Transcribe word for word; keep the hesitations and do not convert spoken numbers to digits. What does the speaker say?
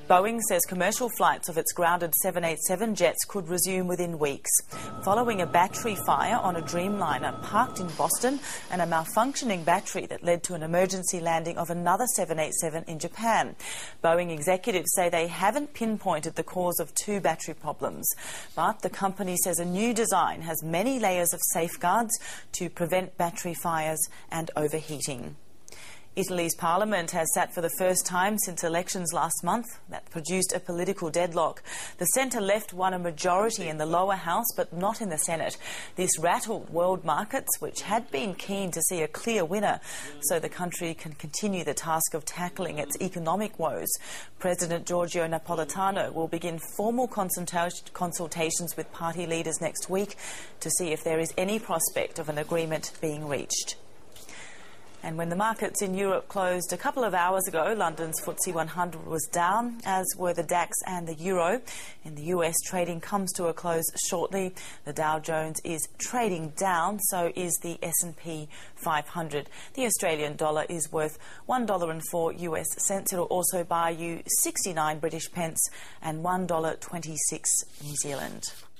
Boeing says commercial flights of its grounded seven eighty-seven jets could resume within weeks, following a battery fire on a Dreamliner parked in Boston and a malfunctioning battery that led to an emergency landing of another seven eighty-seven in Japan. Boeing executives say they haven't pinpointed the cause of two battery problems, but the company says a new design has many layers of safeguards to prevent battery fires and overheating. Italy's parliament has sat for the first time since elections last month. That produced a political deadlock. The centre-left won a majority in the lower house, but not in the Senate. This rattled world markets, which had been keen to see a clear winner, so the country can continue the task of tackling its economic woes. President Giorgio Napolitano will begin formal consulta- consultations with party leaders next week to see if there is any prospect of an agreement being reached. And when the markets in Europe closed a couple of hours ago, London's F T S E one hundred was down, as were the DAX and the Euro. In the U S, trading comes to a close shortly. The Dow Jones is trading down, so is the S and P five hundred. The Australian dollar is worth one dollar and four US cents. It'll also buy you sixty-nine British pence and one dollar twenty-six New Zealand.